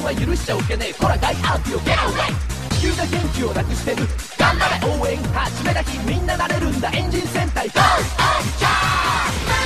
は許しちゃおけねえ、こらガイアウトよ Get away。 地球が元気をなくしてる、頑張れ応援始めた日みんななれるんだ、エンジン戦隊ゴー、オンチャー